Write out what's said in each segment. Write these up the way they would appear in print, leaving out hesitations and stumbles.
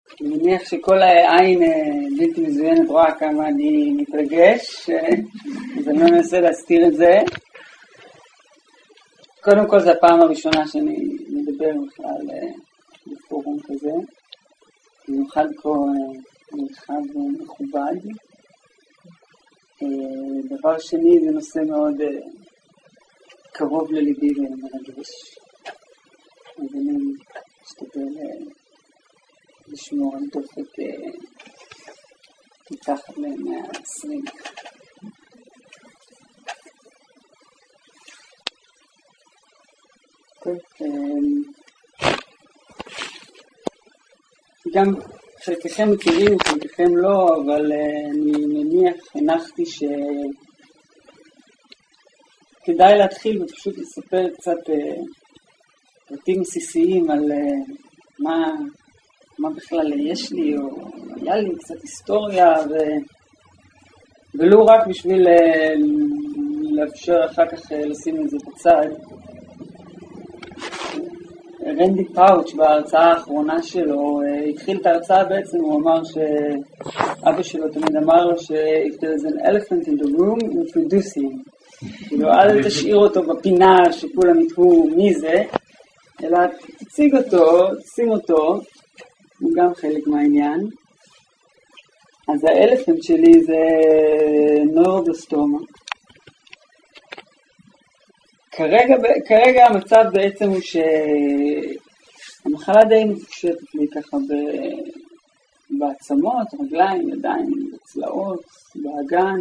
אני מניח שכל העין בלתי מזוינת רואה כמה אני מתרגש, אז אני לא מנסה להסתיר את זה. קודם כל, זו הפעם הראשונה שאני מדבר בכלל בפורום כזה. במיוחד כה מרחב מכובד. דבר שני, זה נושא מאוד קרוב לליבי ומרגש. אז אני אשתדל לשמור על דופק מתחת ל-120. טוב, גם חלקכם מכירים, חלקכם לא, אבל אני מניח, הנחתי שכדאי להתחיל ופשוט לספר קצת פרטים בסיסיים על מה בכלל יש לי, או היה לי קצת היסטוריה, ולא רק בשביל לאפשר אחר כך לשים את זה בצד. רנדי פאוץ' בהרצאה האחרונה שלו, התחיל את ההרצאה בעצם, הוא אמר שאבא שלו תמיד אמר לו ש-if there is an elephant in the room, introduce him. כאילו, אל תשאיר אותו בפינה שכולם יתהו מי זה, אלא תציג אותו, תשים אותו, הוא גם חלק מהעניין. אז האלפנט שלי זה נוירובלסטומה. כרגע המצב בעצם הוא שהמחלה די מפושטת לי ככה בעצמות, רגליים, ידיים, בצלעות, באגן.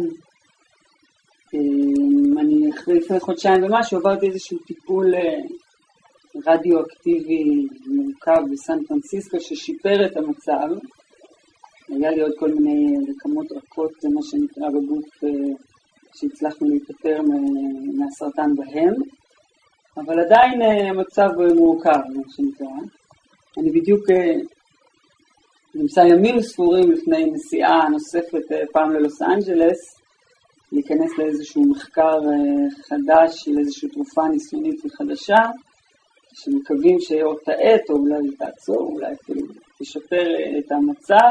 אני לפני חודשיים ומשהו עברתי איזשהו טיפול רדיואקטיבי מורכב בסן פרנסיסקו ששיפר את המצב. היה לי עוד כל מיני רקמות רכות, זה מה שנקרא בגוף, שהצלחנו להיפטר מהסרטן בהם, אבל עדיין המצב מורכב, מה שנקרא. אני בדיוק נמצא ימים ספורים לפני נסיעה נוספת פעם ללוס אנג'לס, להיכנס לאיזשהו מחקר חדש של איזושהי תרופה ניסיונית וחדשה, שמקווים שאו תעט או אולי תעצור, אולי אפילו תשפר את המצב.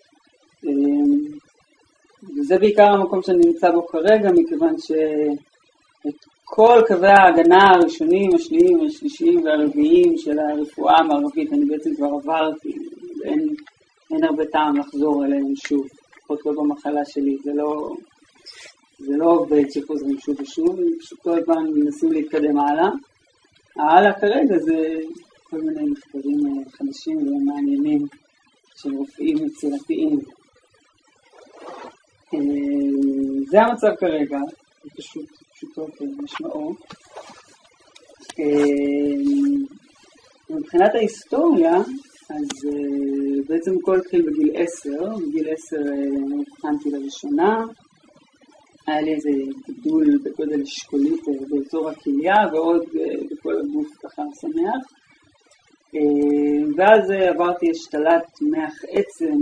וזה בעיקר המקום שאני נמצא בו כרגע, מכיוון שאת כל קווי ההגנה הראשונים, השניים, השלישיים והרביעיים של הרפואה המערבית, אני בעצם כבר עברתי, ואין הרבה טעם לחזור אליהם שוב, לפחות לא במחלה שלי, זה לא עובד שחוזרים שוב ושוב, פשוט כל פעם מנסים להתקדם הלאה. הלאה כרגע זה כל מיני מחקרים חדשים ומעניינים של רופאים יצירתיים. זה המצב כרגע, זה פשוטו משמעו. מבחינת ההיסטוריה, אז בעצם הכל התחיל בגיל 10, בגיל 10 הבחנתי לראשונה, היה לי איזה גידול בגודל אשכולית באזור הכליה ועוד בכל הגוף ככה שמח. ואז עברתי השתלת מח עצם,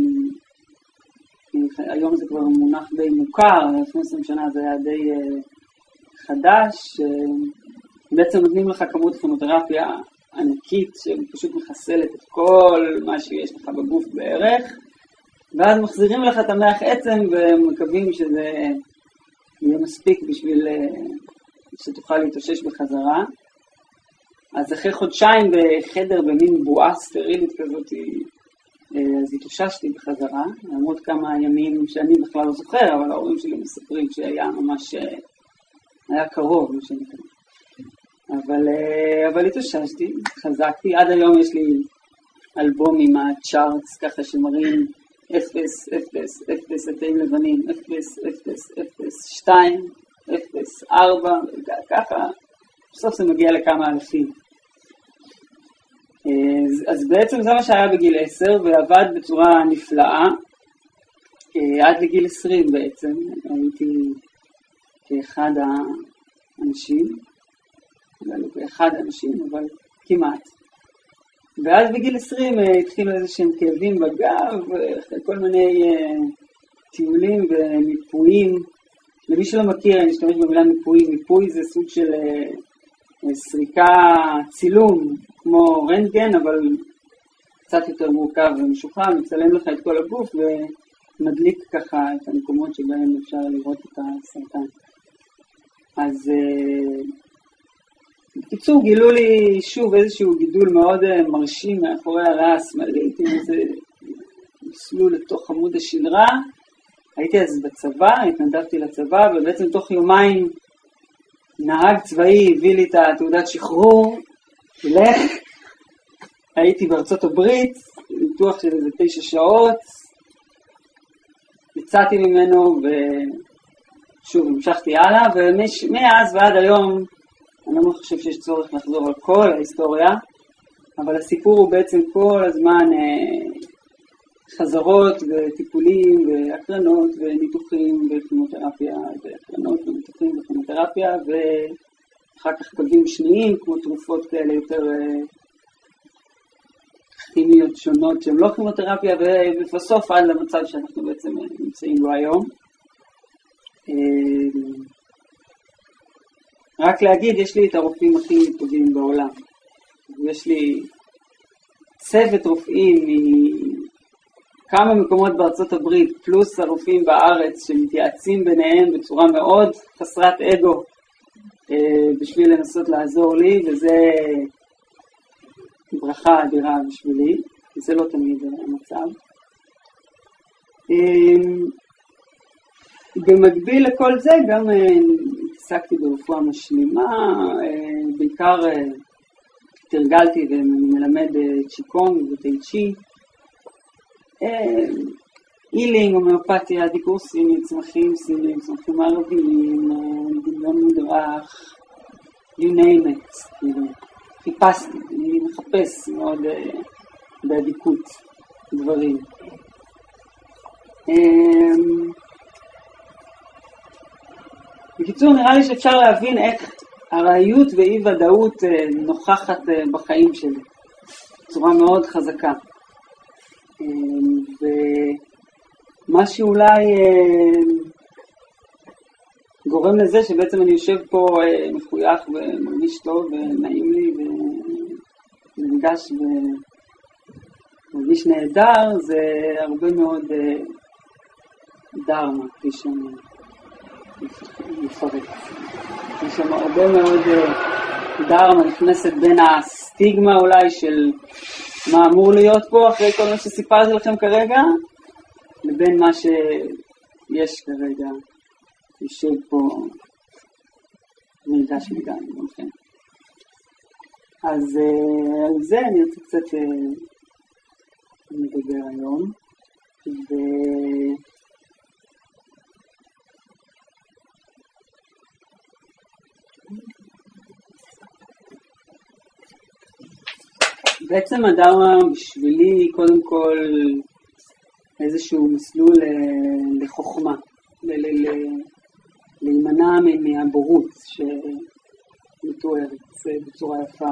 היום זה כבר מונח די מוכר, לפני 20 שנה זה היה די חדש. בעצם נותנים לך כמות כימותרפיה ענקית שפשוט מחסלת את כל מה שיש לך בגוף בערך, ואז מחזירים לך את המח עצם ומקווים שזה יהיה מספיק בשביל שתוכל להתאושש בחזרה. אז אחרי חודשיים בחדר במין בועה סטרילית כזאת, אז התאוששתי בחזרה, למרות כמה ימים שאני בכלל לא זוכר, אבל ההורים שלי מספרים שהיה ממש, היה קרוב, מה שנקרא. אבל התאוששתי, חזקתי, עד היום יש לי אלבום עם הצ'ארטס ככה שמראים 0, 0, 0, עטים לבנים, 0, 0, 0, 2, 0, 4, וככה, בסוף זה מגיע לכמה אלפים. אז בעצם זה מה שהיה בגיל 10, ועבד בצורה נפלאה, עד לגיל 20 בעצם, הייתי כאחד האנשים, לא כאחד האנשים, אבל כמעט. ואז בגיל 20 התחילו איזשהם כאבים בגב, כל מיני טיולים ומיפויים. למי שלא מכיר, אני אשתמש במילה מיפוי. מיפוי זה סוג של סריקה, צילום, כמו רנטגן, אבל קצת יותר מורכב ומשוחרר, מצלם לך את כל הגוף ומדליק ככה את המקומות שבהם אפשר לראות את הסרטן. אז בקיצור גילו לי שוב איזשהו גידול מאוד מרשים מאחורי הריאה השמאלית, עם איזה מסלול לתוך עמוד השדרה. הייתי אז בצבא, התנדבתי לצבא, ובעצם תוך יומיים נהג צבאי הביא לי את התעודת שחרור, הלך, הייתי בארצות הברית, ניתוח של איזה 9 שעות, יצאתי ממנו ושוב המשכתי הלאה, ומאז ועד היום אני לא חושב שיש צורך לחזור על כל ההיסטוריה, אבל הסיפור הוא בעצם כל הזמן חזרות וטיפולים והקרנות וניתוחים וכימותרפיה והקרנות וניתוחים וכימותרפיה, ואחר כך קווים שניים כמו תרופות כאלה יותר כימיות שונות שהן לא כימותרפיה, ובסוף עד למצב שאנחנו בעצם נמצאים בו היום. רק להגיד, יש לי את הרופאים הכי טובים בעולם. יש לי צוות רופאים מכמה מקומות בארצות הברית, פלוס הרופאים בארץ שמתייעצים ביניהם בצורה מאוד חסרת אגו בשביל לנסות לעזור לי, וזה ברכה אדירה בשבילי, וזה לא תמיד המצב. במקביל לכל זה גם התעסקתי ברפואה משלימה, בעיקר תרגלתי ומלמד צ'יקונג וטאי צ'י, אילינג, הומאופתיה, דיקור סיני, צמחים סינים, צמחים ערביים, דמיון מדרך, you name it, כאילו, חיפשתי, אני מחפש מאוד בעדיקות דברים. בקיצור, נראה לי שאפשר להבין איך הרעיות ואי ודאות נוכחת בחיים שלי, בצורה מאוד חזקה. ומה שאולי גורם לזה שבעצם אני יושב פה מחוייך ומרגיש טוב ונעים לי ונרגש ומרגיש נהדר, זה הרבה מאוד דרמה, כפי שאני מפרט. יש שם הרבה מאוד דרמה נכנסת בין הסטיגמה אולי של מה אמור להיות פה אחרי כל מה שסיפרתי לכם כרגע, לבין מה שיש כרגע יושב פה נרגש מדי, נכון? אז על זה אני רוצה קצת לדבר היום, בעצם הדרמה בשבילי קודם כל איזשהו מסלול לחוכמה, להימנע מהבורות שמתוארת בצורה יפה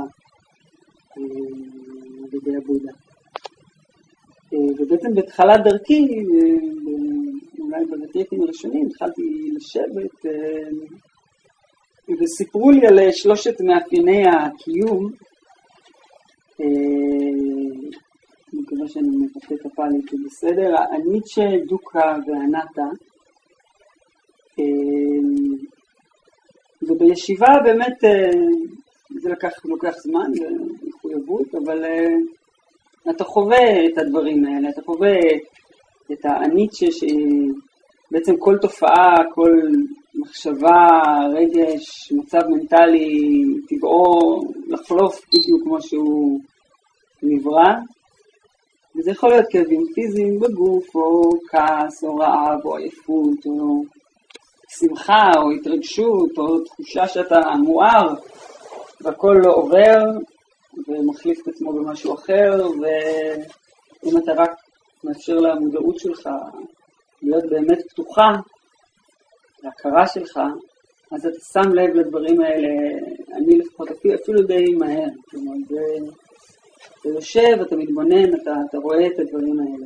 על ידי הבודה. ובעצם בתחילת דרכי, אולי בטריקים הראשונים, התחלתי לשבת וסיפרו לי על 3 מאפייני הקיום. אני מקווה שאני מפתח כפה לי את בסדר. הניטשה, דוקה ואנטה. ובישיבה באמת זה לוקח זמן ומחויבות, אבל אתה חווה את הדברים האלה, אתה חווה את הניטשה שבעצם כל תופעה, כל מחשבה, רגש, מצב מנטלי, טבעו לחלוף בדיוק כמו שהוא נברא. וזה יכול להיות כאבים פיזיים בגוף, או כעס, או רעב, או עייפות, או שמחה, או התרגשות, או תחושה שאתה מואר, והכל לא עובר, ומחליף את עצמו במשהו אחר, ואם אתה רק מאפשר למודעות שלך להיות באמת פתוחה, להכרה שלך, אז אתה שם לב לדברים האלה, אני לפחות אפילו די מהר. כלומר, אתה יושב, אתה מתבונן, אתה רואה את הדברים האלה.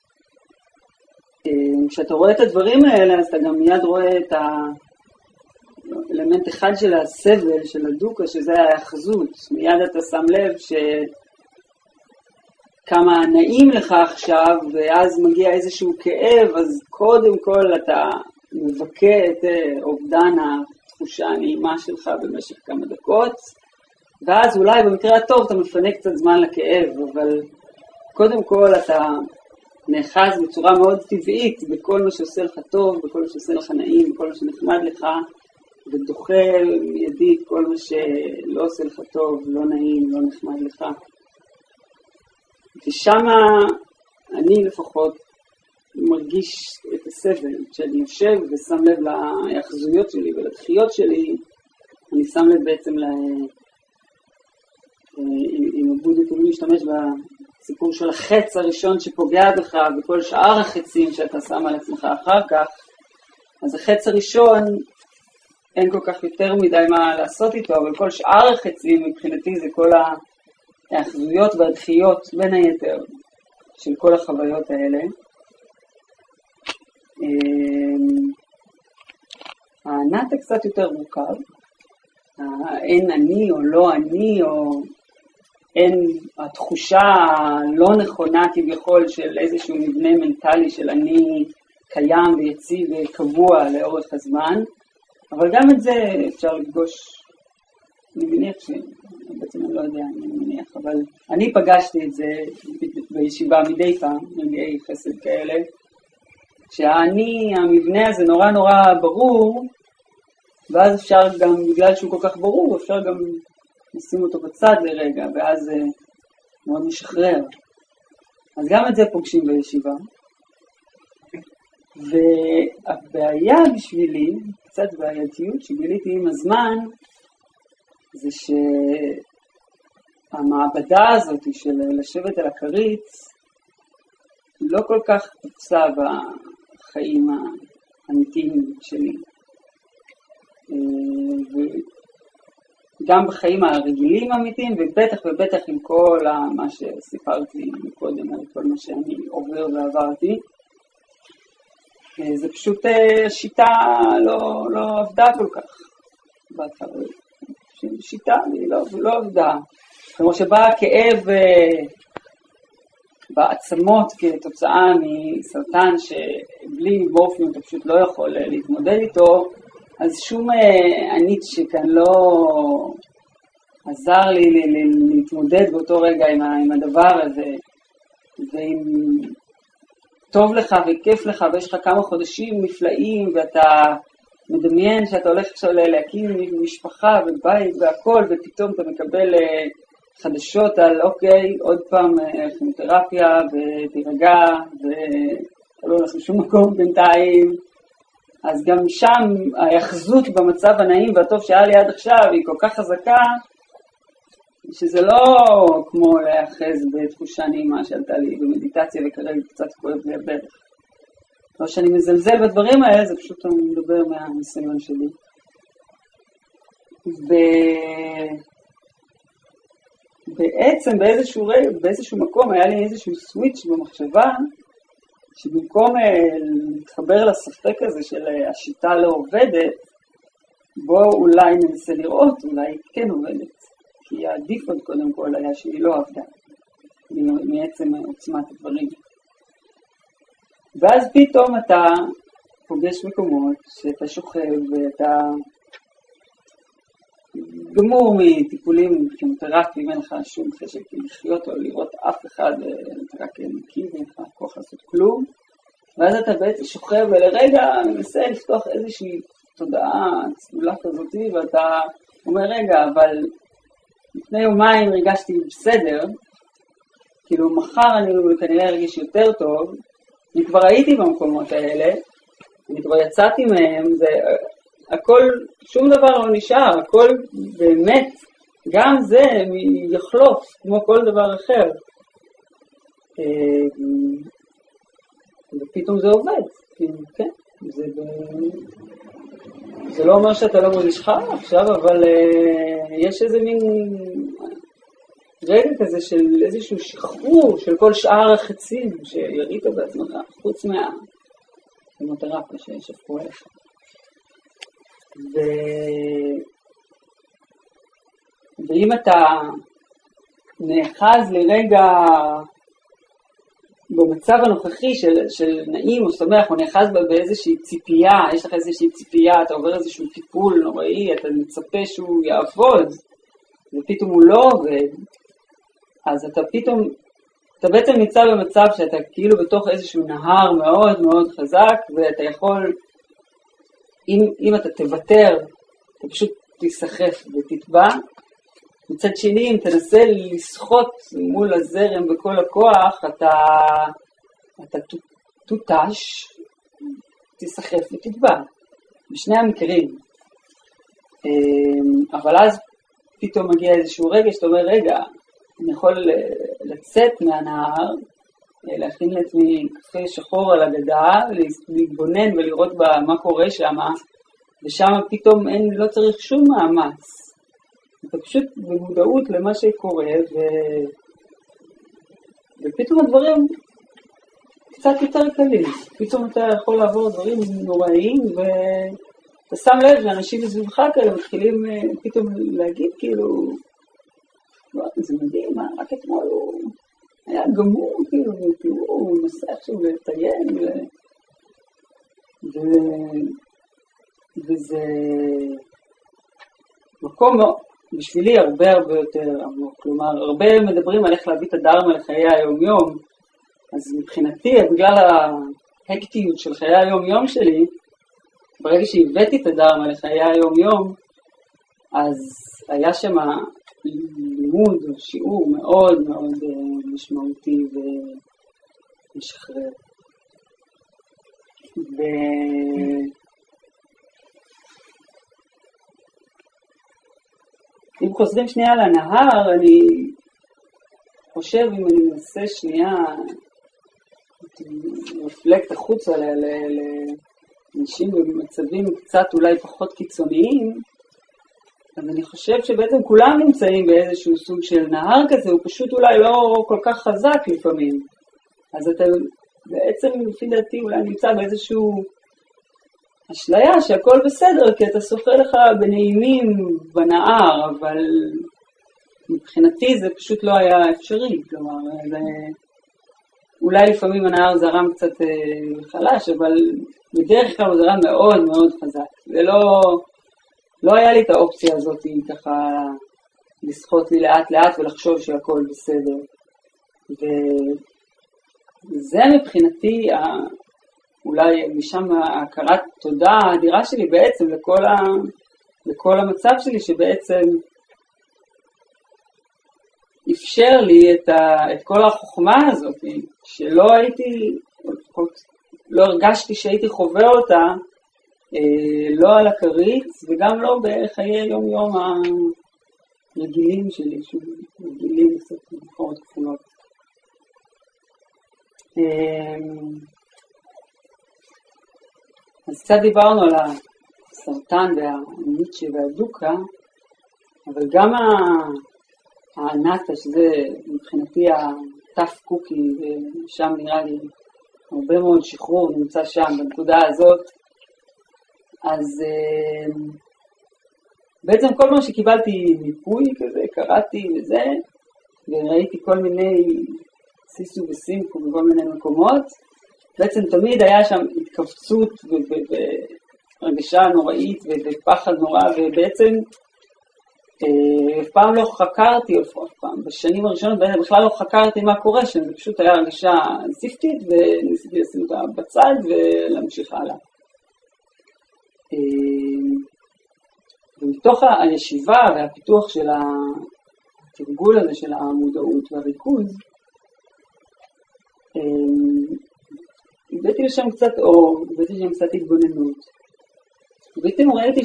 כשאתה רואה את הדברים האלה, אז אתה גם מיד רואה את האלמנט אחד של הסבל, של הדוקה, שזה ההאחזות. מיד אתה שם לב כמה נעים לך עכשיו, ואז מגיע איזשהו כאב, אז קודם כל אתה מבכה את אובדן התחושה הנעימה שלך במשך כמה דקות, ואז אולי במקרה הטוב אתה מפנה קצת זמן לכאב, אבל קודם כל אתה נאחז בצורה מאוד טבעית בכל מה שעושה לך טוב, בכל מה שעושה לך נעים, בכל מה שנחמד לך, ודוחה מיידית כל מה שלא עושה לך טוב, לא נעים, לא נחמד לך. ושם אני לפחות מרגיש את הסבל. כשאני יושב ושם לב להאחזויות שלי ולדחיות שלי, אני שם לב בעצם אם הבודה תמיד להשתמש בסיפור של החץ הראשון שפוגע בך וכל שאר החצים שאתה שם על עצמך אחר כך, אז החץ הראשון אין כל כך יותר מדי מה לעשות איתו, אבל כל שאר החצים מבחינתי זה כל האחזויות והדחיות בין היתר של כל החוויות האלה. הענת קצת יותר מורכב, אין אני או לא אני, או אין התחושה הלא נכונה כביכול של איזשהו מבנה מנטלי של אני קיים ויציב וקבוע לאורך הזמן, אבל גם את זה אפשר לפגוש, אני מניח בעצם אני לא יודע, אני מניח, אבל אני פגשתי את זה בישיבה מדי פעם, מגיעי חסד כאלה, שהאני, המבנה הזה נורא נורא ברור, ואז אפשר גם, בגלל שהוא כל כך ברור, אפשר גם לשים אותו בצד לרגע, ואז זה מאוד משחרר. אז גם את זה פוגשים בישיבה. והבעיה בשבילי, קצת בעייתיות שגיליתי עם הזמן, זה שהמעבדה הזאת של לשבת על הכרית, לא כל כך תפסה בחיים האמיתיים שלי. וגם בחיים הרגילים האמיתיים, ובטח ובטח עם כל מה שסיפרתי קודם, על כל מה שאני עובר ועברתי. זה פשוט שיטה לא עבדה כל כך. שיטה לא עבדה. כמו שבא כאב בעצמות כתוצאה מסרטן שבלי מורפיום אתה פשוט לא יכול להתמודד איתו, אז שום ענית שכאן לא עזר לי להתמודד באותו רגע עם הדבר הזה, ואם טוב לך וכיף לך ויש לך כמה חודשים נפלאים ואתה מדמיין שאתה הולך עכשיו להקים משפחה ובית והכל, ופתאום אתה מקבל חדשות על אוקיי, עוד פעם כימותרפיה ותירגע ואתה לא הולך לשום מקום בינתיים, אז גם שם ההיאחזות במצב הנעים והטוב שהיה לי עד עכשיו היא כל כך חזקה, שזה לא כמו להיאחז בתחושה נעימה שעלתה לי במדיטציה וכרגע קצת כואב לי הברך. לא שאני מזלזל בדברים האלה, זה פשוט אני מדבר מהניסיון שלי. בעצם באיזשהו מקום היה לי איזשהו סוויץ' במחשבה, שבמקום להתחבר לספק הזה של השיטה לא עובדת, בו אולי ננסה לראות, אולי כן עובדת. כי הדיפולט קודם כל היה שהיא לא עבדה, מעצם עוצמת הדברים. ואז פתאום אתה פוגש מקומות שאתה שוכב ואתה גמור מטיפולים כימותרפיים, אין לך שום חשק לחיות או לראות אף אחד, אתה רק נקי ואין לך כוח לעשות כלום, ואז אתה בעצם שוכב ולרגע מנסה לפתוח איזושהי תודעה צלולה כזאת, ואתה אומר רגע, אבל לפני יומיים הרגשתי בסדר, כאילו מחר אני כנראה ארגיש יותר טוב, אני כבר הייתי במקומות האלה, אני כבר יצאתי מהם, זה הכל, שום דבר לא נשאר, הכל באמת, גם זה יחלוף כמו כל דבר אחר. ופתאום זה עובד, כן, זה לא אומר שאתה לא מרגיש חם עכשיו, אבל יש איזה מין רגע כזה של איזשהו שחרור של כל שאר החצים שירית בעצמך, חוץ מהכימותרפיה ששפכו עליך. ואם אתה נאחז לרגע במצב הנוכחי של נעים או שמח, או נאחז באיזושהי ציפייה, יש לך איזושהי ציפייה, אתה עובר איזשהו טיפול נוראי, אתה מצפה שהוא יעבוד, ופתאום הוא לא עובד, אז אתה בעצם נמצא במצב שאתה כאילו בתוך איזשהו נהר מאוד מאוד חזק, ואתה יכול, אם אתה תוותר, אתה פשוט תיסחף ותטבע. מצד שני, אם תנסה לשחות מול הזרם בכל הכוח, אתה תותש, תיסחף ותטבע. בשני המקרים. אבל אז פתאום מגיע איזשהו רגע שאתה אומר, רגע, אני יכול לצאת מהנהר, להכין לעצמי קפה שחור על הגדה, להתבונן ולראות מה קורה שם, ושם פתאום לא צריך שום מאמץ. אתה פשוט במודעות למה שקורה, ופתאום הדברים קצת יותר קלים. פתאום אתה יכול לעבור דברים נוראיים, ואתה שם לב שאנשים מסביבך כאלה מתחילים פתאום להגיד כאילו, זה מדהים, רק אתמול הוא היה גמור, כאילו, תראו, הוא נוסע עכשיו לטייל, וזה מקום בשבילי הרבה יותר עמוק. כלומר, הרבה מדברים על איך להביא את הדרמה לחיי היום-יום, אז מבחינתי, בגלל ההקטיות של חיי היום-יום שלי, ברגע שהבאתי את הדרמה לחיי היום-יום, אז היה שם לימוד או שיעור מאוד מאוד משמעותי ומשחרר. אם חוזרים שנייה לנהר, אני חושב, אם אני מנסה שנייה רפלקט החוצה לאנשים במצבים קצת אולי פחות קיצוניים, אז אני חושב שבעצם כולם נמצאים באיזשהו סוג של נהר כזה, הוא פשוט אולי לא כל כך חזק לפעמים. אז אתה בעצם, לפי דעתי, אולי נמצא באיזשהו אשליה שהכל בסדר, כי אתה שוחה לך בנעימים בנהר, אבל מבחינתי זה פשוט לא היה אפשרי. כלומר, אולי לפעמים הנהר זרם קצת חלש, אבל בדרך כלל הוא זרם מאוד מאוד חזק. לא היה לי את האופציה הזאת ככה לשחות לי לאט לאט ולחשוב שהכל בסדר. וזה מבחינתי אולי משם ההכרת תודה האדירה שלי בעצם לכל המצב שלי, שבעצם אפשר לי את כל החוכמה הזאת, שלא הייתי, לא הרגשתי שהייתי חווה אותה, לא על הכרית וגם לא בחיי יום-יום הרגילים שלי, רגילים קצת במחרות כפולות. אז קצת דיברנו על הסרטן והניטשה והדוקה, אבל גם האנטה, שזה מבחינתי הטף קוקי, ושם נראה לי הרבה מאוד שחרור נמצא שם בנקודה הזאת, אז בעצם כל מה שקיבלתי מיפוי כזה, קראתי וזה, וראיתי כל מיני סיסו וסימפו בכל מיני מקומות, בעצם תמיד היה שם התכווצות והרגשה נוראית ופחד נורא, ובעצם אף פעם לא חקרתי, אף פעם, בשנים הראשונות בכלל לא חקרתי מה קורה שם, זה פשוט היה הרגשה סיפטית, וניסיתי לשים אותה בצד ולהמשיך הלאה. ומתוך הישיבה והפיתוח של התרגול הזה של המודעות והריכוז, הבאתי לשם קצת אור, הבאתי לשם קצת התבוננות. ובעצם ראיתי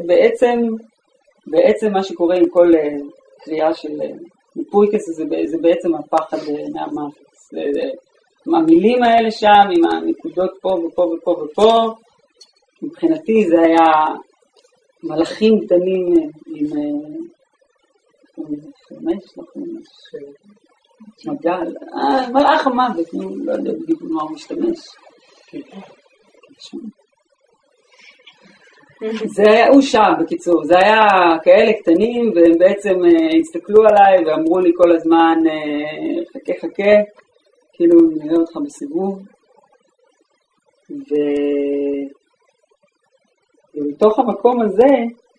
שבעצם מה שקורה עם כל קריאה של מיפוי כזה, זה בעצם הפחד מהמוות. המילים האלה שם, עם הנקודות פה ופה ופה ופה, מבחינתי זה היה מלאכים קטנים עם מגל, מלאך המוות, לא יודע בדיוק מה הוא משתמש. זה היה, הוא שם בקיצור, זה היה כאלה קטנים, והם בעצם הסתכלו עליי ואמרו לי כל הזמן, חכה, כאילו נראה אותך בסיבוב, ובתוך המקום הזה,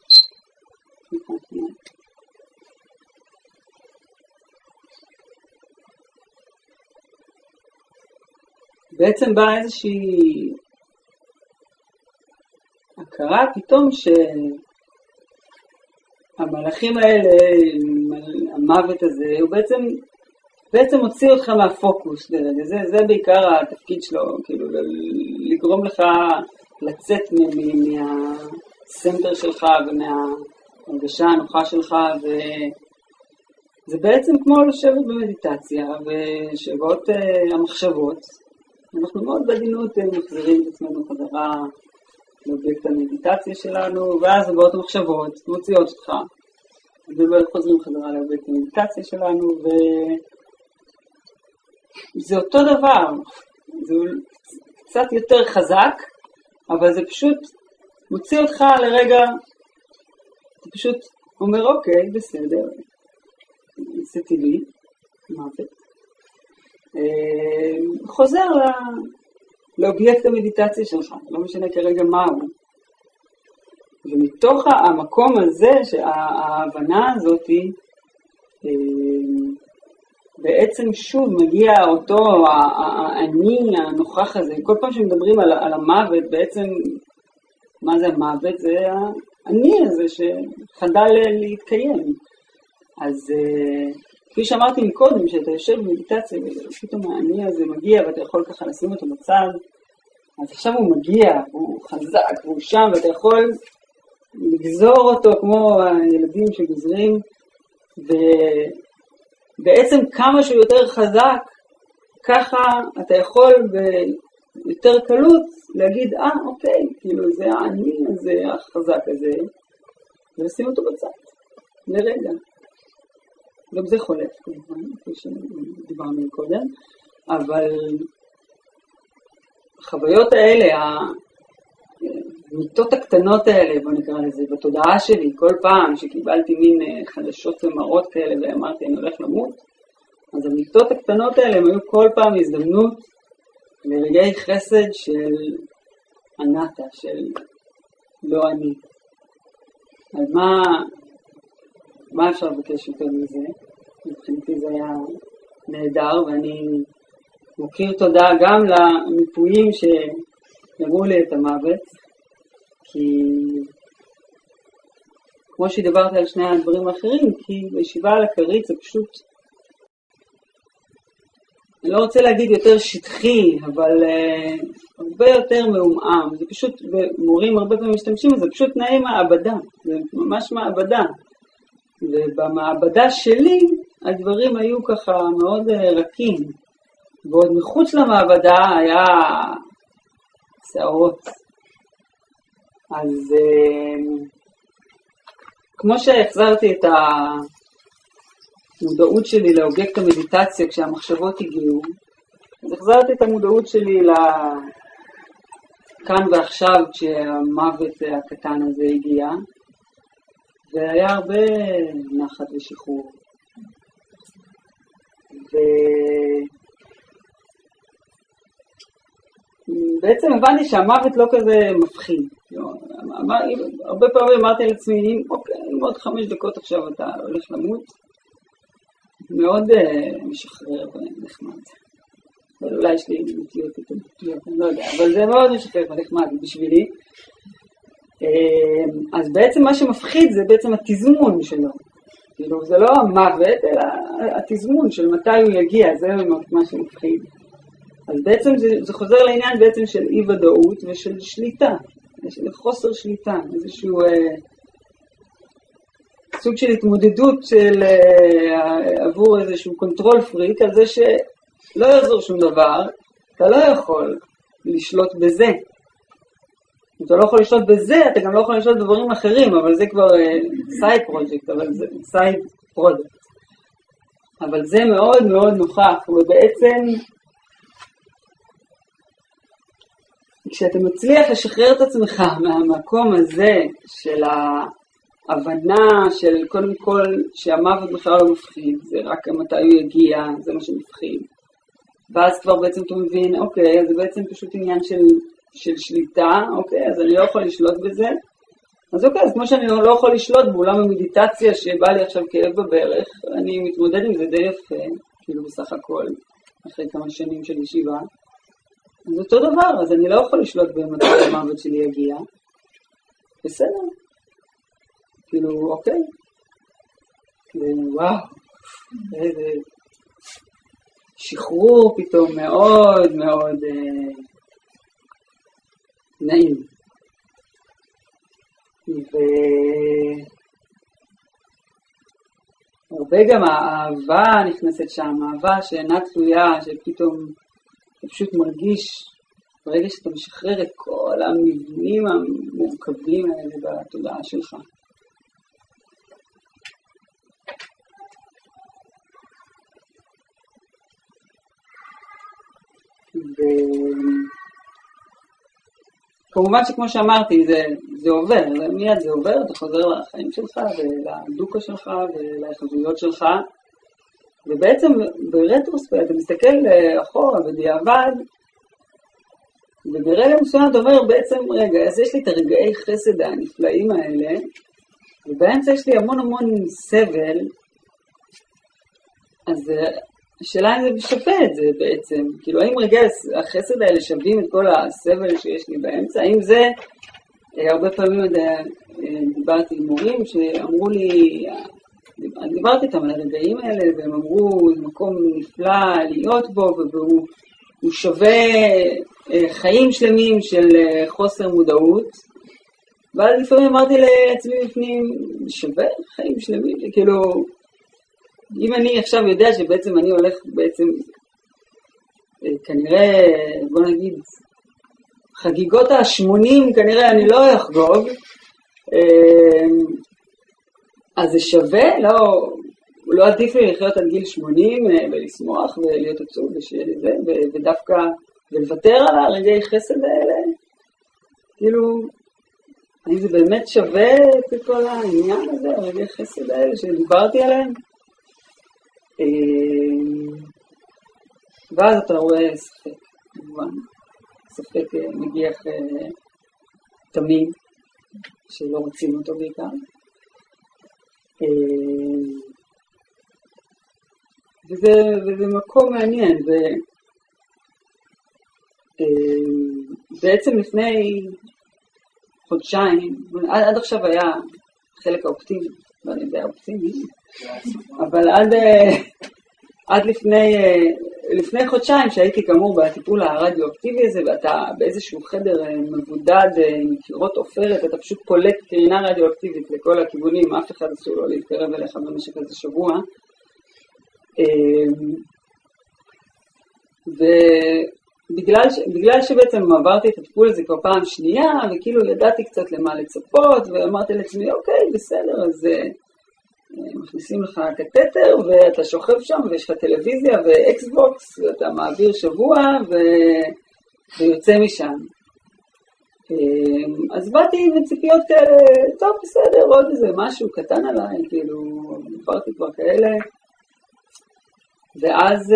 בעצם באה איזושהי הכרה פתאום שהמלאכים האלה, המוות הזה, הוא בעצם הוציא אותך מהפוקוס. זה בעיקר התפקיד שלו, כאילו לגרום לך לצאת מהסנטר שלך ומההרגשה הנוחה שלך, וזה בעצם כמו לשבת במדיטציה, ושבאות המחשבות, אנחנו מאוד בעדינות מחזירים את עצמנו חזרה לאובייקט המדיטציה שלנו, ואז באות המחשבות, מוציאות אותך, וחוזרים חזרה לאובייקט המדיטציה שלנו, וזה אותו דבר, זה קצת יותר חזק, אבל זה פשוט מוציא אותך לרגע, אתה פשוט אומר אוקיי, בסדר, זה טבעי, מוות. חוזר לאובייקט המדיטציה שלך, לא משנה כרגע מהו. ומתוך המקום הזה, שההבנה הזאת, בעצם שוב מגיע אותו האני הנוכח הזה. כל פעם שמדברים על המוות, בעצם מה זה המוות? זה האני הזה שחדל להתקיים. אז כפי שאמרתי מקודם, שאתה יושב במדיטציה ופתאום האני הזה מגיע ואתה יכול ככה לשים אותו בצד, אז עכשיו הוא מגיע, הוא חזק, הוא שם, ואתה יכול לגזור אותו כמו הילדים שגוזרים, ובעצם כמה שהוא יותר חזק, ככה אתה יכול ביותר קלות להגיד, אוקיי, כאילו זה האני הזה, החזק הזה, ולשים אותו בצד, לרגע. גם זה חולף, כמובן, כפי שדיברנו קודם, אבל החוויות האלה, המיטות הקטנות האלה, בוא נקרא לזה, בתודעה שלי, כל פעם שקיבלתי מין חדשות ומראות כאלה ואמרתי אני הולך למות, אז המיטות הקטנות האלה הם היו כל פעם הזדמנות לרגעי חסד של ענתה, של לא אני. אז מה אפשר לבקש יותר מזה? מבחינתי זה היה נהדר, ואני מוקיר תודה גם למיפויים שאמרו לי את המוות, כי כמו שדיברת על שני הדברים האחרים, כי בישיבה על הכרית זה פשוט, אני לא רוצה להגיד יותר שטחי, אבל הרבה יותר מעומעם. זה פשוט, ומורים הרבה פעמים משתמשים, זה פשוט תנאי מעבדה, זה ממש מעבדה. ובמעבדה שלי הדברים היו ככה מאוד רכים, ועוד מחוץ למעבדה היה שערות. אז כמו שהחזרתי את המודעות שלי לאובייקט המדיטציה כשהמחשבות הגיעו, אז החזרתי את המודעות שלי לכאן ועכשיו כשהמוות הקטן הזה הגיע, והיה הרבה נחת ושחרור. ובעצם הבנתי שהמוות לא כזה מפחיד. הרבה פעמים אמרתי לעצמי, אוקיי, עוד 5 דקות עכשיו אתה הולך למות, מאוד משחרר ונחמד. אולי יש לי נטיות איתו, אני לא יודע, אבל זה מאוד משחרר ונחמד בשבילי. אז בעצם מה שמפחיד זה בעצם התזמון שלו. כאילו זה לא המוות, אלא התזמון של מתי הוא יגיע, זה מה שמפחיד. אז בעצם זה חוזר לעניין בעצם של אי ודאות ושל שליטה, של חוסר שליטה, איזשהו סוג של התמודדות של עבור איזשהו קונטרול פריק, על זה שלא יעזור שום דבר, אתה לא יכול לשלוט בזה. אתה לא יכול לשלוט בזה, אתה גם לא יכול לשלוט בדברים אחרים, אבל זה כבר סייד פרוג'קט, אבל זה סייד פרודקט. אבל זה מאוד מאוד נוכח, ובעצם כשאתה מצליח לשחרר את עצמך מהמקום הזה של ההבנה של קודם כל שהמוות בכלל לא מפחיד, זה רק מתי הוא יגיע, זה מה שמפחיד. ואז כבר בעצם אתה מבין, אוקיי, זה בעצם פשוט עניין של שליטה, אוקיי, אז אני לא יכול לשלוט בזה. אז אוקיי, אז כמו שאני לא יכול לשלוט באולם המדיטציה שבא לי עכשיו כאב בברך, אני מתמודד עם זה די יפה, כאילו בסך הכל, אחרי כמה שנים של ישיבה. אז אותו דבר, אז אני לא יכול לשלוט במתי המוות שלי יגיע. בסדר. כאילו, אוקיי. וואו, איזה שחרור פתאום מאוד מאוד נעים. והרבה גם האהבה נכנסת שם, האהבה שאינה תלויה, שפתאום אתה פשוט מרגיש, ברגע שאתה משחרר את כל המבנים המורכבים האלה בתודעה שלך. כמובן שכמו שאמרתי, זה עובר, מיד זה עובר, אתה חוזר לחיים שלך ולדוקה שלך ולהחזויות שלך, ובעצם ברטרוספקט אתה מסתכל אחורה בדיעבד, וברגע מסוים אתה אומר בעצם, רגע, אז יש לי את הרגעי חסד הנפלאים האלה, ובאמצע יש לי המון המון סבל, אז השאלה אם זה שווה את זה בעצם, כאילו האם רגעי החסד האלה שווים את כל הסבל שיש לי באמצע, האם זה, הרבה פעמים דיברתי עם מורים שאמרו לי, דיברתי איתם על הרגעים האלה, והם אמרו, זה מקום נפלא להיות בו, והוא שווה חיים שלמים של חוסר מודעות, ואז לפעמים אמרתי לעצמי בפנים, שווה חיים שלמים, כאילו, אם אני עכשיו יודע שבעצם אני הולך בעצם, כנראה, בוא נגיד, חגיגות ה-80 כנראה אני לא אחגוג, אז זה שווה, לא עדיף לי לחיות עד גיל 80 ולשמוח ולהיות עצוב ודווקא ולוותר על הרגעי חסד האלה, כאילו, האם זה באמת שווה את כל העניין הזה, הרגעי חסד האלה שדיברתי עליהם? ואז אתה רואה ספק, כמובן, ספק מגיח תמיד, שלא רוצים אותו בעיקר. וזה מקום מעניין, ובעצם לפני חודשיים, עד עכשיו היה חלק האופטימי, ואני יודע אופטימי, אבל עד לפני חודשיים שהייתי כאמור בטיפול הרדיו-אקטיבי הזה, ואתה באיזשהו חדר מבודד עם קירות עופרת, אתה פשוט פולט קרינה רדיו-אקטיבית לכל הכיוונים, אף אחד אסור לא להתקרב אליך במשך איזה שבוע. ובגלל שבעצם עברתי את הטיפול הזה כבר פעם שנייה, וכאילו ידעתי קצת למה לצפות, ואמרתי לעצמי, אוקיי, בסדר, אז מכניסים לך קטטר, ואתה שוכב שם, ויש לך טלוויזיה ואקסבוקס, ואתה מעביר שבוע, ויוצא משם. אז באתי בציפיות כאלה, טוב, בסדר, עוד איזה משהו קטן עליי, כאילו, עברתי כבר כאלה, ואז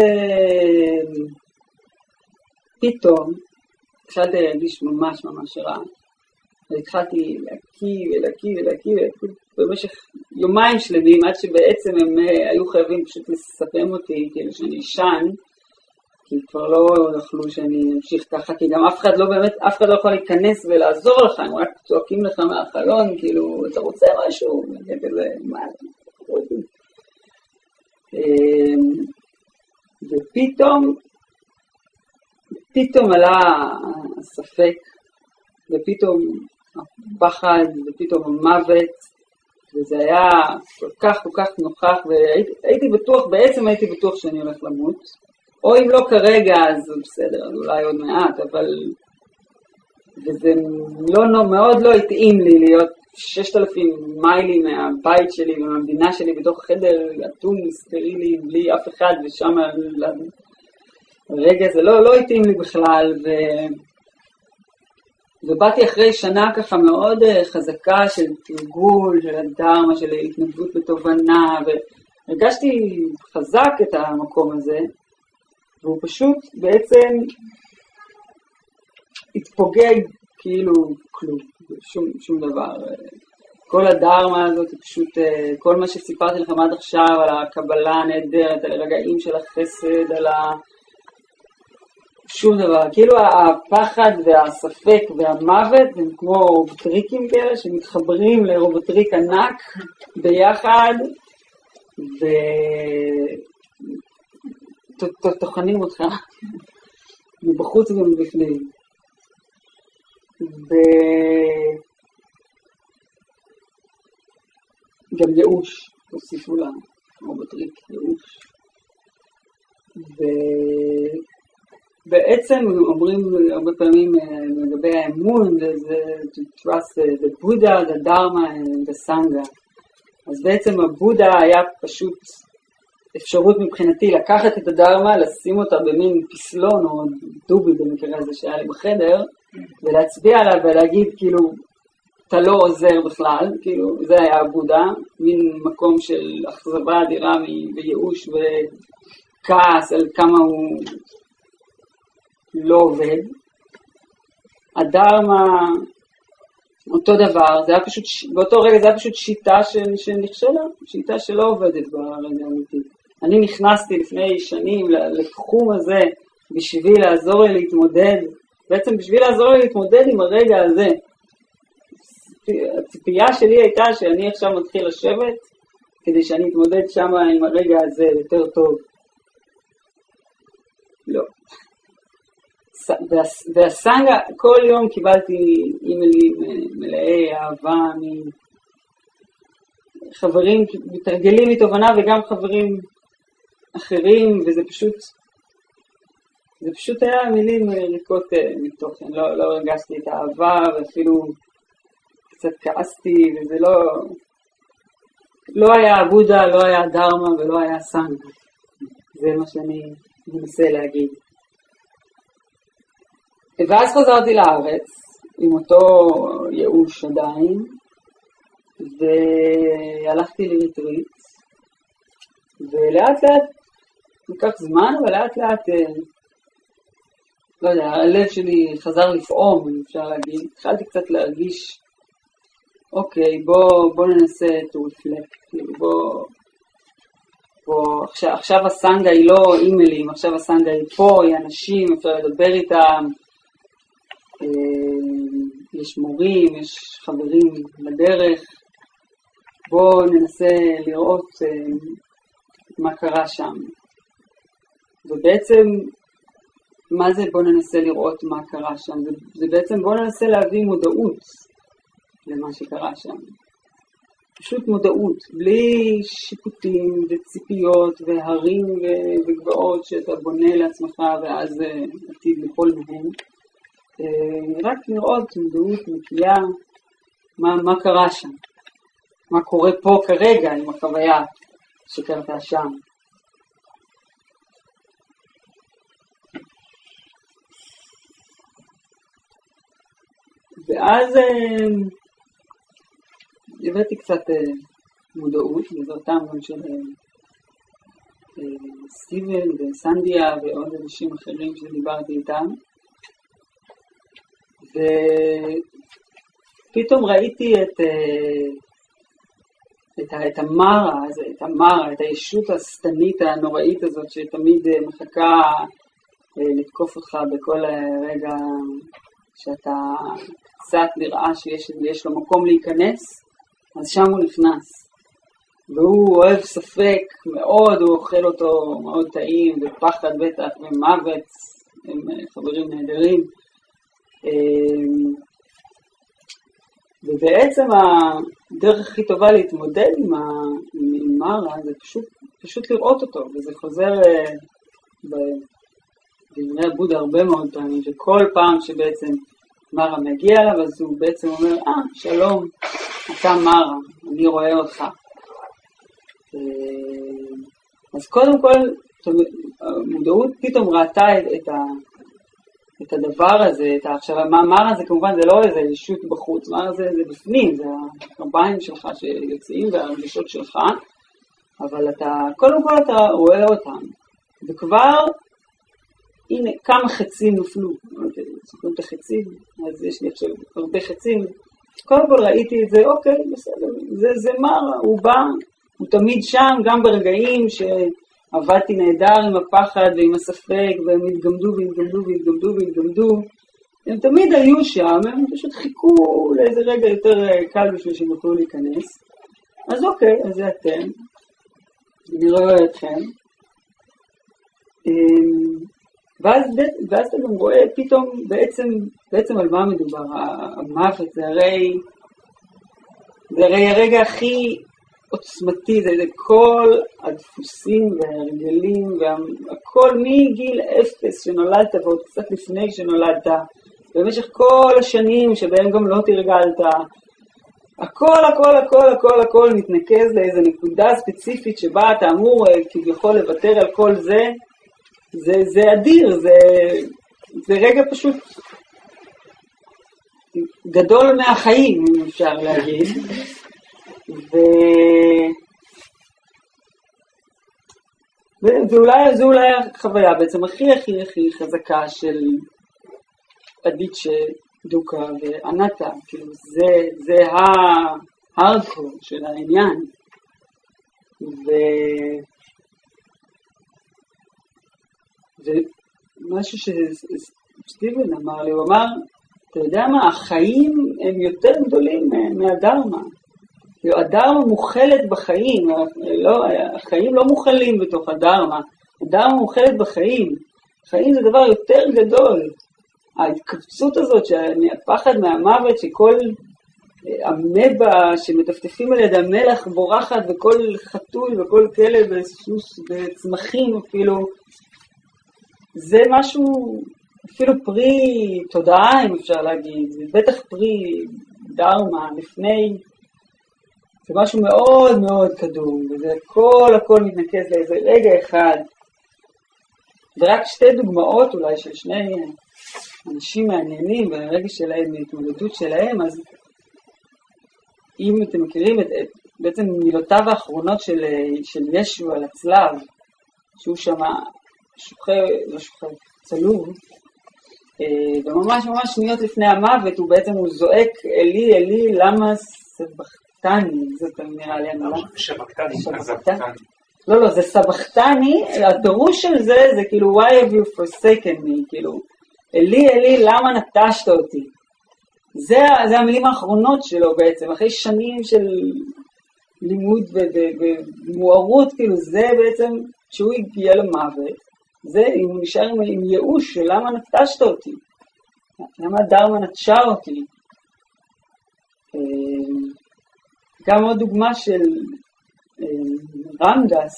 פתאום, התחלתי להרגיש ממש ממש רע. והתחלתי להקיא במשך יומיים שלמים, עד שבעצם הם היו חייבים פשוט לספם אותי, כאילו שאני ישן, כי כבר לא יכלו שאני אמשיך ככה, כי גם אף אחד לא יכול להיכנס ולעזור לך, הם רק צועקים לך מהחלון, כאילו, אתה רוצה משהו? כזה, מה? ופתאום עלה הספק, ופתאום הפחד, ופתאום המוות, וזה היה כל כך נוכח, והייתי בטוח שאני הולך למות, או אם לא כרגע, אז בסדר, אז אולי עוד מעט, אבל וזה מאוד לא התאים לי להיות 6,000 מיילים מהבית שלי ומהמדינה שלי בתוך חדר אטום סטרילי בלי אף אחד, ושם רגע זה לא התאים לי בכלל, ובאתי אחרי שנה ככה מאוד חזקה של תרגול, של הדרמה, של התנדבות בתובנה, והרגשתי חזק את המקום הזה, והוא פשוט בעצם התפוגג כאילו כלום, שום דבר. כל הדרמה הזאת היא פשוט, כל מה שסיפרתי לכם עד עכשיו על הקבלה הנהדרת, על הרגעים של החסד, על שום דבר. כאילו הפחד והספק והמוות הם כמו רובוטריקים כאלה שמתחברים לרובוטריק ענק ביחד וטוחנים אותך מבחוץ ומבפנים. גם ייאוש, תוסיפו לרובוטריק ייאוש. בעצם אומרים הרבה פעמים לגבי האמון, זה to trust the Buddha, the Dharma and the Sangha. אז בעצם הבודה היה פשוט אפשרות מבחינתי לקחת את הדרמה, לשים אותה במין פסלון או דובי במקרה הזה שהיה לי בחדר, ולהצביע עליו ולהגיד כאילו, אתה לא עוזר בכלל, כאילו זה היה הבודה, מין מקום של אכזבה אדירה וייאוש וכעס על כמה הוא לא עובד. הדרמה, אותו דבר, זה היה פשוט, באותו רגע זה היה פשוט שיטה שנכשלה, שיטה שלא עובדת ברגע האמיתי. אני נכנסתי לפני שנים לתחום הזה בשביל לעזור לי להתמודד, בעצם בשביל לעזור לי להתמודד עם הרגע הזה. הציפייה שלי הייתה שאני עכשיו מתחיל לשבת, כדי שאני אתמודד שם עם הרגע הזה יותר טוב. לא. והסנגה, כל יום קיבלתי אימיילים מלאי אהבה מחברים, מתרגלים מתובנה וגם חברים אחרים, וזה פשוט היה מילים ריקות מתוכן, לא הרגשתי את האהבה ואפילו קצת כעסתי, וזה לא היה הבודה, לא היה דרמה ולא היה סנגה. זה מה שאני מנסה להגיד. ואז חזרתי לארץ, עם אותו ייאוש עדיין, והלכתי לריטריט, ולאט לאט, לקח זמן, אבל לאט לאט, לא יודע, הלב שלי חזר לפעום, אם אפשר להגיד, התחלתי קצת להרגיש, אוקיי, בוא ננסה to reflect, עכשיו הסנגה היא לא אימיילים, עכשיו הסנגה היא פה, היא אנשים, אפשר לדבר איתם, יש מורים, יש חברים בדרך, בואו ננסה לראות מה קרה שם. ובעצם, מה זה בואו ננסה לראות מה קרה שם? זה בעצם בואו ננסה להביא מודעות למה שקרה שם. פשוט מודעות, בלי שיפוטים וציפיות והרים וגבעות שאתה בונה לעצמך ואז עתיד ליפול מהם. רק לראות מודעות נקייה, מה קרה שם, מה קורה פה כרגע עם החוויה שקרתה שם. ואז הבאתי קצת מודעות, בעזרתם גם של סטיבן וסנדיה ועוד אנשים אחרים שדיברתי איתם. ופתאום ראיתי את המרה, את הישות השטנית הנוראית הזאת שתמיד מחכה לתקוף אותך בכל רגע שאתה קצת נראה שיש לו מקום להיכנס, אז שם הוא נכנס. והוא אוהב ספק מאוד, הוא אוכל אותו מאוד טעים, ופחד בטח ומוות, הם חברים נהדרים. ובעצם הדרך הכי טובה להתמודד עם מרה זה פשוט לראות אותו, וזה חוזר בדברי הבודה הרבה מאוד פעמים, שכל פעם שבעצם מרה מגיע אליו, אז הוא בעצם אומר, שלום, אתה מרה, אני רואה אותך. אז קודם כל, המודעות פתאום ראתה את הדבר הזה, עכשיו, מרה זה כמובן זה לא איזה ישות בחוץ, מרה זה בפנים, זה הקרביים שלך שיוצאים והרגישות שלך, אבל קודם כל אתה רואה אותם, וכבר הנה כמה חצים נופלו, סוכנות החצים, אז יש לי עכשיו הרבה חצים, קודם כל ראיתי את זה, אוקיי, בסדר, זה מר, הוא בא, הוא תמיד שם, גם ברגעים שעבדתי נהדר עם הפחד ועם הספק, והם התגמדו והתגמדו והתגמדו והתגמדו, הם תמיד היו שם, הם פשוט חיכו לאיזה רגע יותר קל בשביל שהם יוכלו להיכנס, אז אוקיי, אז זה אתם, אני רואה אתכם, ואז אתה גם רואה פתאום בעצם על מה מדובר, המוות זה הרי הרגע הכי עוצמתי, זה כל הדפוסים וההרגלים והכל מגיל 0 שנולדת ועוד קצת לפני שנולדת, במשך כל השנים שבהם גם לא תרגלת, הכל מתנקז לאיזו נקודה ספציפית שבה אתה אמור כביכול לוותר על כל זה, זה אדיר, זה רגע פשוט גדול מהחיים, אם אפשר להגיד. זו אולי החוויה בעצם הכי חזקה של אדיצ'ה דוקה וענתה, כאילו זה ההארדקור של העניין. ומשהו שסטיבן אמר לי, הוא אמר, אתה יודע מה, החיים הם יותר גדולים מהדרמה. הדרמה מוכלת בחיים, החיים לא מוכלים בתוך הדרמה, הדרמה מוכלת בחיים. חיים זה דבר יותר גדול. ההתכווצות הזאת, הפחד מהמוות, שכל המבה שמטפטפים על יד המלח בורחת, וכל חתול וכל כלב וסוס וצמחים אפילו, זה משהו, אפילו פרי תודעה, אם אפשר להגיד, זה בטח פרי דרמה, לפני, זה משהו מאוד מאוד קדום, וזה הכל מתנקז לאיזה רגע אחד. ורק שתי דוגמאות אולי של שני אנשים מעניינים, והרגע שלהם, ההתמודדות שלהם, אז אם אתם מכירים בעצם מילותיו האחרונות של ישו על הצלב, שהוא שמה, צלוב, וממש שניות לפני המוות, הוא זועק, אלי, אלי, למה סבכתני, זאת נראה לי המילה. שבכתני, סבכתני. לא, זה סבכתני, הפירוש של זה כאילו, why have you forsaken me, כאילו, אלי, אלי, למה נטשת אותי? זה המילים האחרונות שלו בעצם, אחרי שנים של לימוד ומוארות, כאילו, זה בעצם, שהוא הגיע למוות, זה, אם הוא נשאר עם ייאוש של למה נטשת אותי, למה הדרמה נטשה אותי. גם עוד דוגמה של רמדס,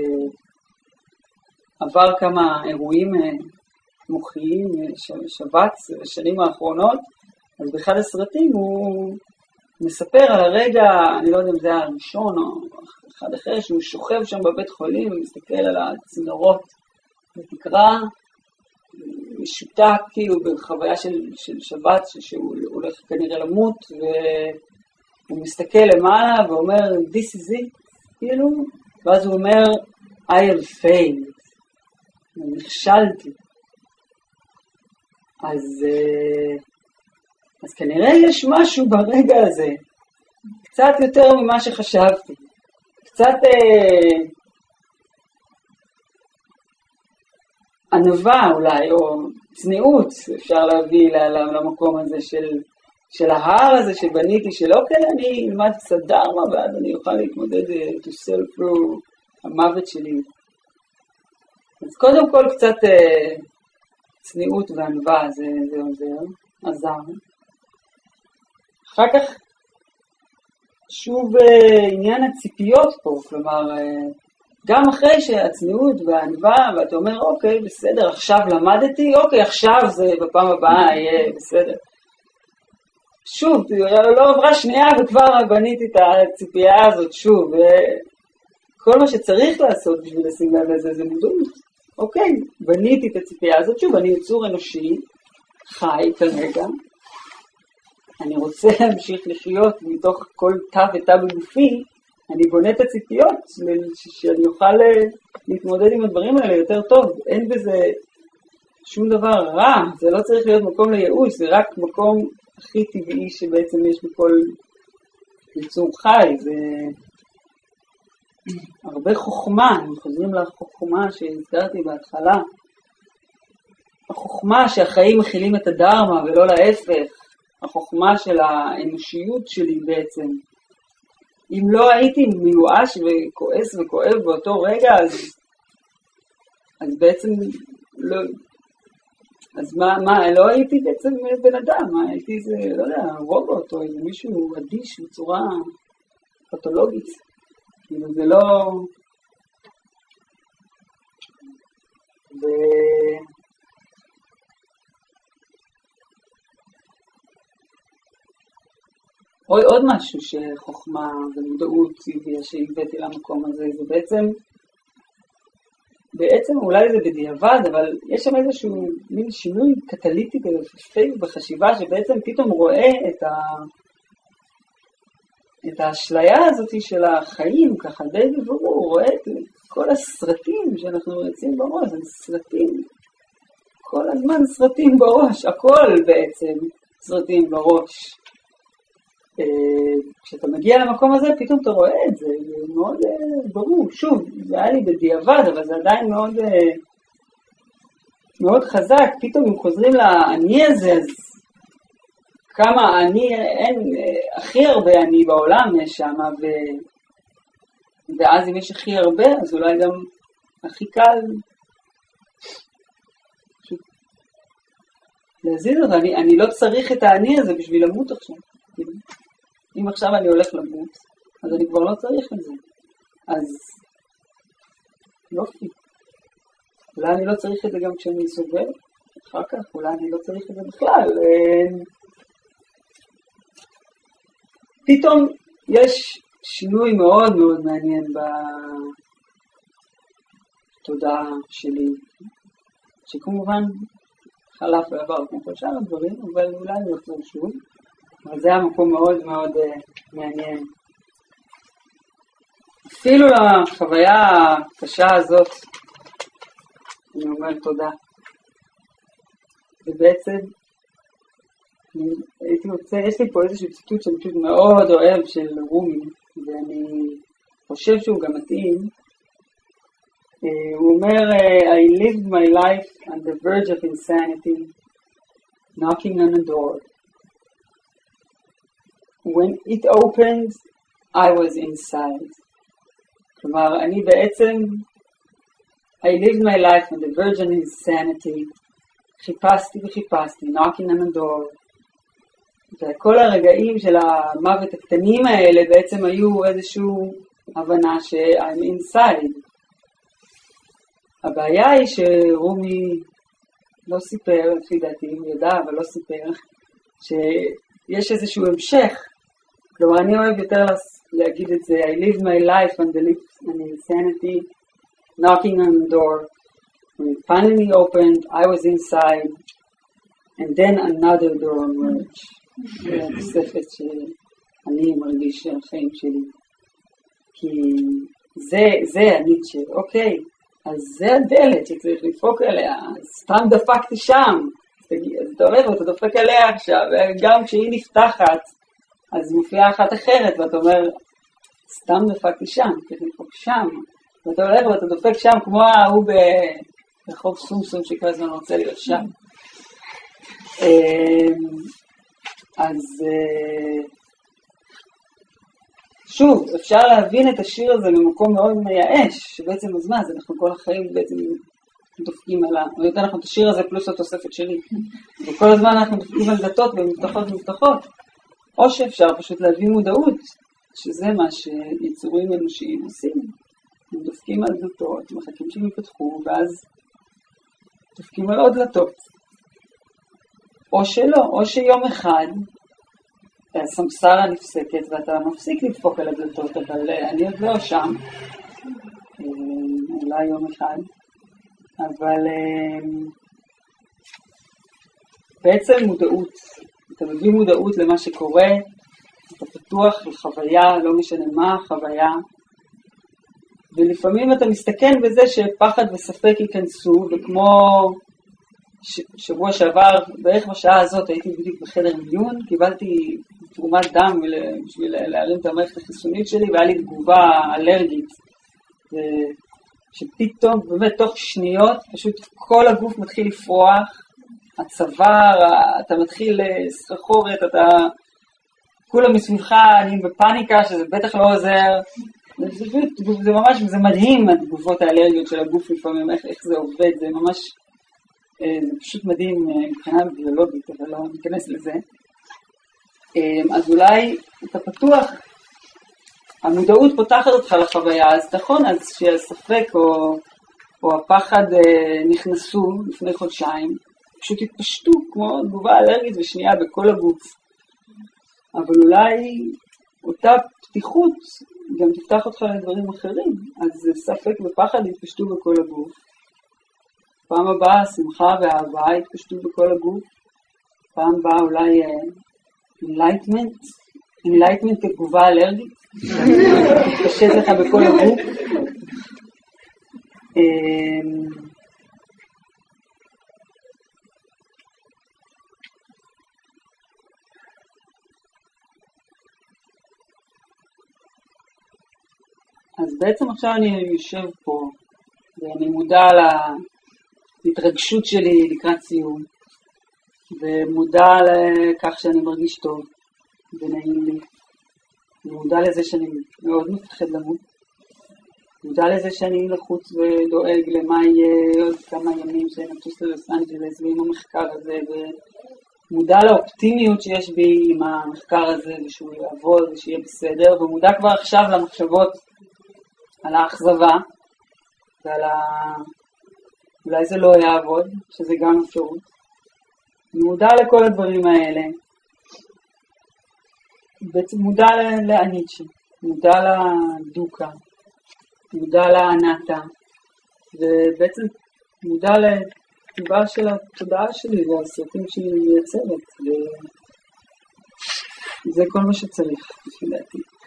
שעבר כמה אירועים מוחיים, שבץ בשנים האחרונות, אז באחד הסרטים הוא מספר על הרגע, אני לא יודע אם זה היה הראשון או אחד אחר, שהוא שוכב שם בבית חולים ומסתכל על הצינורות בתקרה, משותק כאילו בחוויה של שבת, שהוא הולך כנראה למות, והוא מסתכל למעלה ואומר, this is it, כאילו, ואז הוא אומר, I have failed, נכשלתי. אז כנראה יש משהו ברגע הזה, קצת יותר ממה שחשבתי, קצת ענווה אולי, או צניעות, אפשר להביא למקום הזה של ההר הזה שבניתי, של אוקיי, אני אלמד קצת דרמה, ואז אני אוכל להתמודד to sell through המוות שלי. אז קודם כל קצת צניעות וענווה, זה עזר. אחר כך, שוב עניין הציפיות פה, כלומר, גם אחרי שהצניעות והענווה, ואתה אומר, אוקיי, בסדר, עכשיו למדתי, אוקיי, עכשיו זה בפעם הבאה יהיה בסדר. שוב, לא עברה שנייה וכבר בניתי את הציפייה הזאת שוב, וכל מה שצריך לעשות בשביל לשים לב לזה זה מודעות. אוקיי, בניתי את הציפייה הזאת, שוב, אני יצור אנושי, חי כרגע, אני רוצה להמשיך לחיות מתוך כל תא ותא בגופי, אני בונה את הציפיות שאני אוכל להתמודד עם הדברים האלה יותר טוב. אין בזה שום דבר רע, זה לא צריך להיות מקום לייאוש, זה רק מקום הכי טבעי שבעצם יש בכל יצור חי, זה הרבה חוכמה, אנחנו חוזרים לחוכמה שהזכרתי בהתחלה, החוכמה שהחיים מכילים את הדרמה ולא להפך, החוכמה של האנושיות שלי בעצם. אם לא הייתי מיואש וכועס וכואב באותו רגע, אז בעצם לא, אז מה, לא הייתי בעצם בן אדם, הייתי איזה, לא יודע, רובוט או איזה מישהו אדיש בצורה פתולוגית. כאילו זה לא... עוד משהו שחוכמה ומודעות שהבאתי למקום הזה, זה בעצם אולי זה בדיעבד, אבל יש שם איזשהו מין שינוי קטליטי בחשיבה, שבעצם פתאום רואה את האשליה הזאת של החיים, ככה די בברור, רואה את כל הסרטים שאנחנו יוצאים בראש, זה סרטים, כל הזמן סרטים בראש, הכל בעצם סרטים בראש. כשאתה מגיע למקום הזה, פתאום אתה רואה את זה, זה מאוד ברור. שוב, זה היה לי בדיעבד, אבל זה עדיין מאוד, מאוד חזק. פתאום אם חוזרים לעני הזה, אז כמה אני, אין, הכי הרבה אני בעולם יש שם, ואז אם יש הכי הרבה, אז אולי גם הכי קל להזיז אותו. אני לא צריך את העני הזה בשביל למות עכשיו. אם עכשיו אני הולך למות, אז אני כבר לא צריך את זה. אז יופי. אולי אני לא צריך את זה גם כשאני סובל, אחר כך, אולי אני לא צריך את זה בכלל. פתאום יש שינוי מאוד מאוד מעניין בתודעה שלי, שכמובן חלף ועבר כמו כל שאר הדברים, אבל אולי אני אחזור שוב. אבל זה היה מקום מאוד מאוד מעניין. אפילו לחוויה הקשה הזאת, אני אומר תודה. ובעצם, הייתי רוצה, יש לי פה איזשהו ציטוט שאני פשוט מאוד אוהב של רומי, ואני חושב שהוא גם מתאים. הוא אומר, I lived my life on the verge of insanity, knocking on a door. When it opened, I was inside. כלומר, אני בעצם, I lived my life on the verge of insanity. חיפשתי וחיפשתי, knocking on a door. וכל הרגעים של המוות הקטנים האלה בעצם היו איזושהי הבנה ש-I'm inside. הבעיה היא שרומי לא סיפר, לפי דעתי, הוא ידע, אבל לא סיפר, שיש איזשהו המשך. כלומר, אני אוהב יותר להגיד את זה, I lived my life on the lips and insanity, knocking on the door. When it finally opened, I was inside, and then another door emerged. זה התוספת שאני מרגיש החיים שלי. כי זה הניטשה, אוקיי, אז זה הדלת שצריך לדפוק עליה, אז סתם דפקתי שם. אז אתה הולך ואתה דופק עליה עכשיו, וגם כשהיא נפתחת, אז מופיעה אחת אחרת, ואתה אומר, סתם דפקתי שם, צריך לדפוק שם. ואתה הולך ואתה דופק שם, כמו ההוא ברחוב סומסום שכל הזמן רוצה להיות שם. אז שוב, אפשר להבין את השיר הזה במקום מאוד מייאש, שבעצם אז מה, זה אנחנו כל החיים בעצם דופקים על או יותר אנחנו את השיר הזה פלוס התוספת שלי. וכל הזמן אנחנו דופקים על דלתות ומבטחות. או שאפשר פשוט להביא מודעות, שזה מה שיצורים אנושיים עושים. הם דופקים על דלתות, מחכים שהם יפתחו, ואז דופקים על עוד דלתות. או שלא, או שיום אחד הסמסרה נפסקת ואתה מפסיק לדפוק על הדלתות, אבל אני עוד לא שם. אולי יום אחד. אבל בעצם מודעות. אתה מביא מודעות למה שקורה, אתה פתוח לחוויה, לא משנה מה החוויה, ולפעמים אתה מסתכן בזה שפחד וספק ייכנסו, וכמו שבוע שעבר, בערך בשעה הזאת הייתי בדיוק בחדר מיון, קיבלתי תרומת דם בשביל להרים את המערכת החיסונית שלי, והיה לי תגובה אלרגית, שפתאום באמת תוך שניות פשוט כל הגוף מתחיל לפרוח, הצוואר, אתה מתחיל סחרחורת, כולם מסביבך נהיים בפאניקה שזה בטח לא עוזר, זה ממש, זה מדהים התגובות האלרגיות של הגוף לפעמים, איך זה עובד, זה ממש, זה פשוט מדהים מבחינה ביולוגית, אבל לא ניכנס לזה. אז אולי אתה פתוח, המודעות פותחת אותך לחוויה, אז נכון, אז שהספק או הפחד נכנסו לפני חודשיים, פשוט התפשטו כמו תגובה אלרגית ושנייה בכל הגוף. אבל אולי אותה פתיחות גם תפתח אותך לדברים אחרים, אז ספק ופחד יתפשטו בכל הגוף. פעם הבאה שמחה ואהבה יתפשטו בכל הגוף. פעם הבאה אולי enlightenment כתגובה אלרגית, תתפשט לך בכל הגוף. אז בעצם עכשיו אני יושב פה, ואני מודע להתרגשות שלי לקראת סיום, ומודע לכך שאני מרגיש טוב, ונעים לי, ומודע לזה שאני מאוד מפחד למות, מודע לזה שאני לחוץ ודואג למה יהיה עוד כמה ימים שנטוס ללוס אנג'לס ועם המחקר הזה, ומודע לאופטימיות שיש בי עם המחקר הזה, ושהוא יעבוד ושיהיה בסדר, ומודע כבר עכשיו למחשבות, על האכזבה, ועל אולי זה לא יעבוד, שזה גם אפשרות. אני מודע לכל הדברים האלה. בעצם מודע לאניצ'ה, מודע לדוקה, מודע לאנטה, ובעצם מודע לטבעה של התודעה שלי והסרטים שהיא מייצרת. וזה כל מה שצריך, לפי דעתי.